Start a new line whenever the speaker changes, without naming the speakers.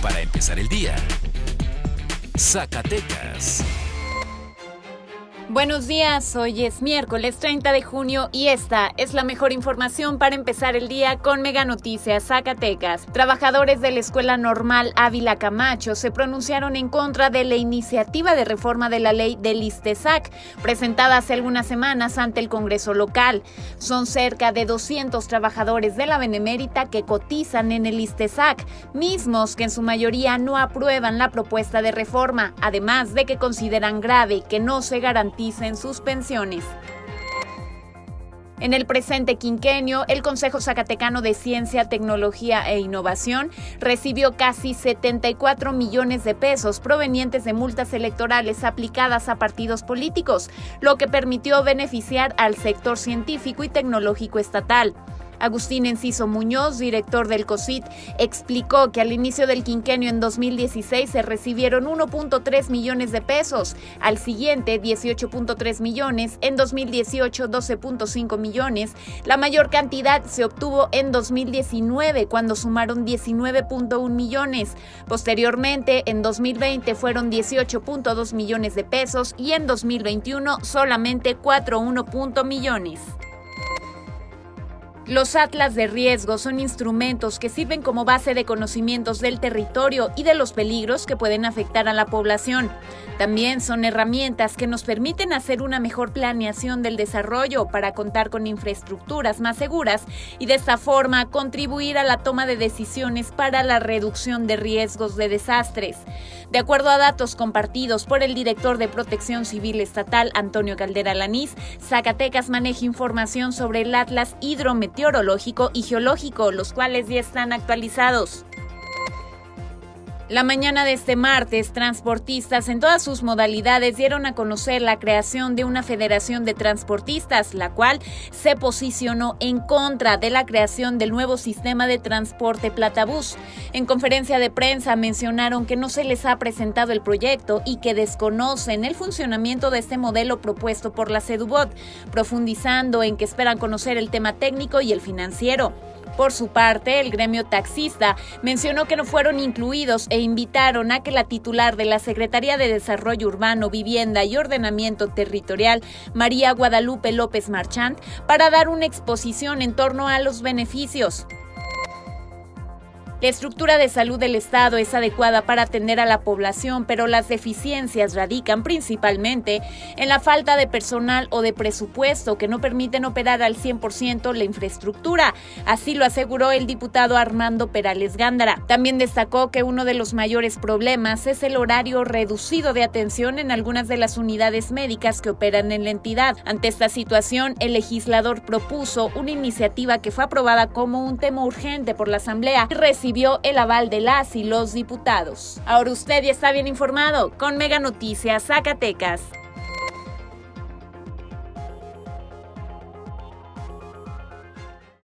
para empezar el día. Zacatecas.
Buenos días, hoy es miércoles 30 de junio y esta es la mejor información para empezar el día con Mega Noticias Zacatecas. Trabajadores de la Escuela Normal Ávila Camacho se pronunciaron en contra de la iniciativa de reforma de la ley del ISTESAC, presentada hace algunas semanas ante el Congreso local. Son cerca de 200 trabajadores de la Benemérita que cotizan en el ISTESAC, mismos que en su mayoría no aprueban la propuesta de reforma, además de que consideran grave que no se garanticen sus pensiones. En el presente quinquenio, el Consejo Zacatecano de Ciencia, Tecnología e Innovación recibió casi 74 millones de pesos provenientes de multas electorales aplicadas a partidos políticos, lo que permitió beneficiar al sector científico y tecnológico estatal. Agustín Enciso Muñoz, director del COSIT, explicó que al inicio del quinquenio en 2016 se recibieron 1.3 millones de pesos, al siguiente 18.3 millones, en 2018 12.5 millones, la mayor cantidad se obtuvo en 2019 cuando sumaron 19.1 millones, posteriormente en 2020 fueron 18.2 millones de pesos y en 2021 solamente 4.1 millones. Los atlas de riesgo son instrumentos que sirven como base de conocimientos del territorio y de los peligros que pueden afectar a la población. También son herramientas que nos permiten hacer una mejor planeación del desarrollo para contar con infraestructuras más seguras y de esta forma contribuir a la toma de decisiones para la reducción de riesgos de desastres. De acuerdo a datos compartidos por el director de Protección Civil Estatal, Antonio Caldera Lanís, Zacatecas maneja información sobre el Atlas Hidrometeorológico y Geológico, los cuales ya están actualizados. La mañana de este martes, transportistas en todas sus modalidades dieron a conocer la creación de una federación de transportistas, la cual se posicionó en contra de la creación del nuevo sistema de transporte Platabús. En conferencia de prensa mencionaron que no se les ha presentado el proyecto y que desconocen el funcionamiento de este modelo propuesto por la Sedubot, profundizando en que esperan conocer el tema técnico y el financiero. Por su parte, el gremio taxista mencionó que no fueron incluidos e invitaron a que la titular de la Secretaría de Desarrollo Urbano, Vivienda y Ordenamiento Territorial, María Guadalupe López Marchant, para dar una exposición en torno a los beneficios. La estructura de salud del Estado es adecuada para atender a la población, pero las deficiencias radican principalmente en la falta de personal o de presupuesto que no permiten operar al 100% la infraestructura. Así lo aseguró el diputado Armando Perales Gándara. También destacó que uno de los mayores problemas es el horario reducido de atención en algunas de las unidades médicas que operan en la entidad. Ante esta situación, el legislador propuso una iniciativa que fue aprobada como un tema urgente por la Asamblea y recibió el aval de las y los diputados. Ahora usted ya está bien informado con Mega Noticias Zacatecas.